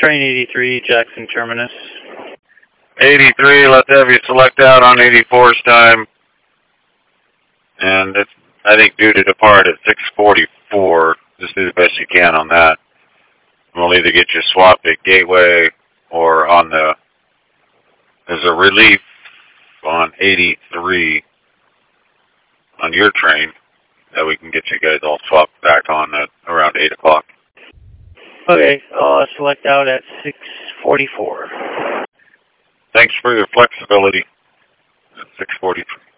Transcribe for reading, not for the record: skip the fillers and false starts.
Train 83, Jackson Terminus. 83, let's have you select out on 84's time. And it's, I think, due to depart at 6:44. Just do the best you can on that. We'll either get you swapped at Gateway or on the, there's a relief on 83 on your train that we can get you guys all swapped back on at around 8 o'clock. Okay, I'll select out at 6:44. Thanks for your flexibility at 6:43.